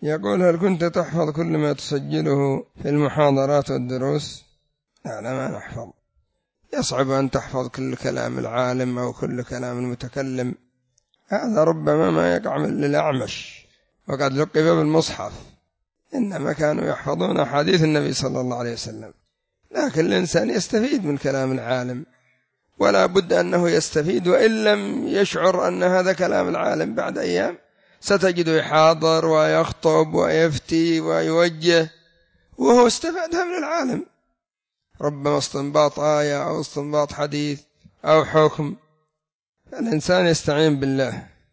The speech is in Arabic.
يقول: هل كنت تحفظ كل ما تسجله في المحاضرات والدروس؟ لا ما نحفظ. يصعب أن تحفظ كل كلام العالم أو كل كلام المتكلم، هذا ربما ما يقع للأعمش وقد لقب بالمصحف، إنما كانوا يحفظون أحاديث النبي صلى الله عليه وسلم. لكن الإنسان يستفيد من كلام العالم، ولا بد أنه يستفيد، وإن لم يشعر أن هذا كلام العالم بعد أيام ستجده يحاضر ويخطب ويفتي ويوجه وهو استفادها من العالم، ربما استنباط آية أو استنباط حديث أو حكم. فالإنسان يستعين بالله.